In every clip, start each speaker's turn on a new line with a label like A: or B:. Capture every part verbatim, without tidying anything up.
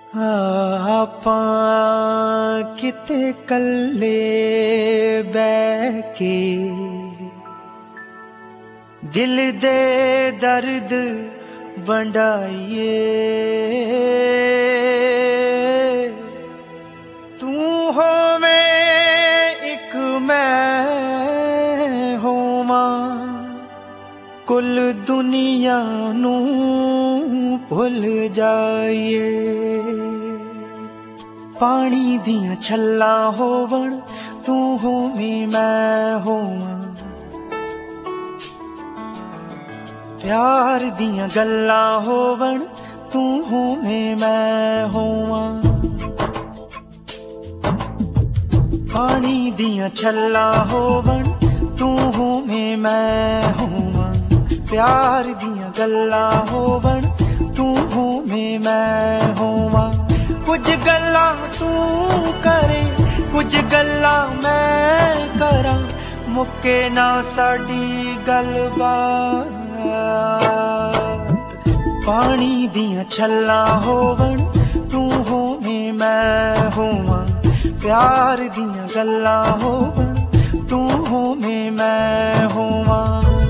A: ਆਪਾਂ ਕਿਤੇ ਕੱਲੇ ਬਹਿ ਕੇ ਦਿਲ ਦੇ ਦਰਦ ਵੰਡਾਈਏ। ਤੂੰ ਹੋਵੇਂ ਇੱਕ ਮੈਂ ਹੋਵਾਂ, ਕੁੱਲ ਦੁਨੀਆ ਨੂੰ ਭੁੱਲ ਜਾਈਏ। पानी दियां छल्लां होवण तू होवीं मैं होवां, प्यार दियां गल्लां होवण तू होवें मैं होवां। पानी दियां छल्लां होवण तू होवें मैं होवां, प्यार दियां गल्लां होवण तू होवें मैं होवां। कुछ गल्लां तू करे कुछ गल्लां मैं करा, मुक्के ना साडी गलबात। पानी दियां छल्लां होवण तू होवें मैं होवां, प्यार दियां गल्लां होवण तू होवें मैं होवां।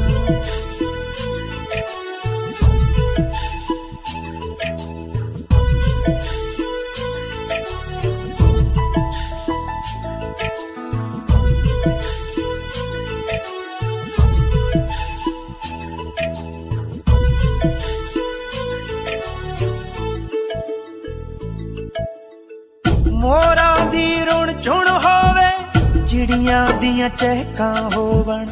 A: मोरां दी रुण झुण होवे, चिड़ियां दियां चहकां होवण,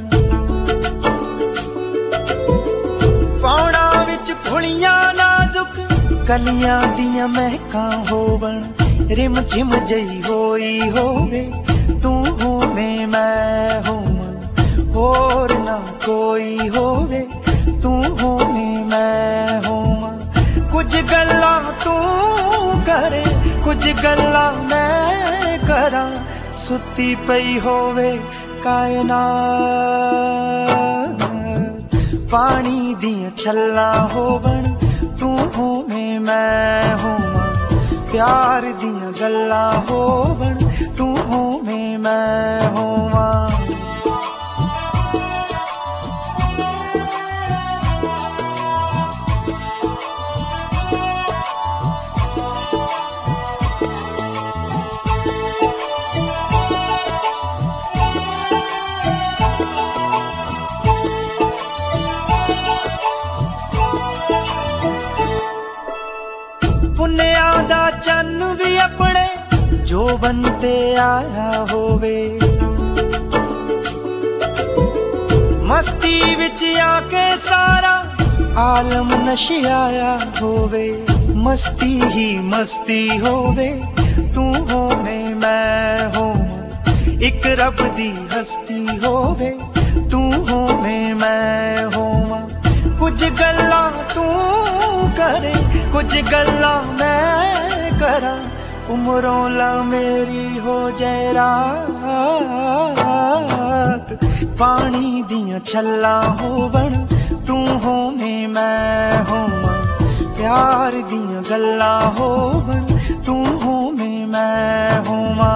A: पौड़ा विच फुलियां नाजुक कलियां दियां महकां होवण। रिम झिम जई होई होवे तू होवें मैं होवां, होर ना कोई होवे तू होवें मैं होवां। कुछ गल्लां तू करे कुछ गल्लां मैं करा, सुती पई होवे कायनात। पानी दियां छल्लां होवण तू होवें मैं होवां, प्यार दियां गल्लां होवण तू होवें मैं होवां। पुन्निया दा चन्न भी अपने जो बनते आया होवे, मस्ती विच आके सारा आलम नशियाया होवे। मस्ती ही मस्ती होवे तू होवें मैं होवां, एक रब दी हस्ती होवे तू होवें मैं होवां। कुछ गल्लां तू करे कुछ गल्लां मैं करा, उमरों ला मेरी हो जाए रात। पानी दियां छल्लां होवण तू होवें मैं होवां, प्यार दियां गल्लां होवण तू होवें मैं होवां।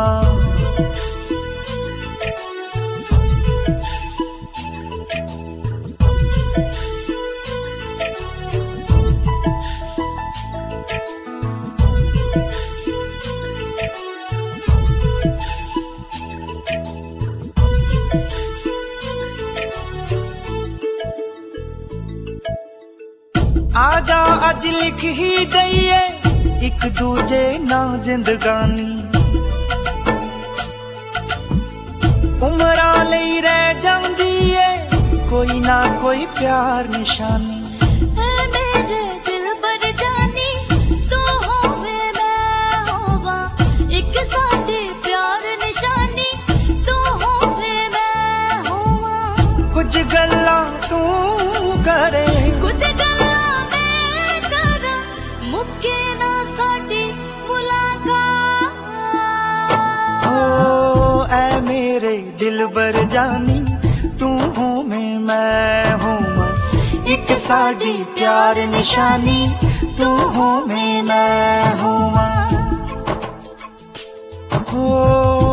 A: आजा अज लिख ही दईए एक दूजे ना जिंदगानी, उमरां लई रह जांदी है कोई ना कोई प्यार निशानी।
B: मेरे दिल पर जानी तू होवे मैं होवां, एक साडे प्यार निशानी तू होवे मैं होवां।
A: कुछ गल्लां तू करे
B: कुछ गल्लां मैं करा, मुक्के ना साडी मुलाकात।
A: ओ ऐ मेरे दिल बर जानी तू होवें मैं होवां, एक साडी प्यार निशानी तू होवें मैं होवां। हो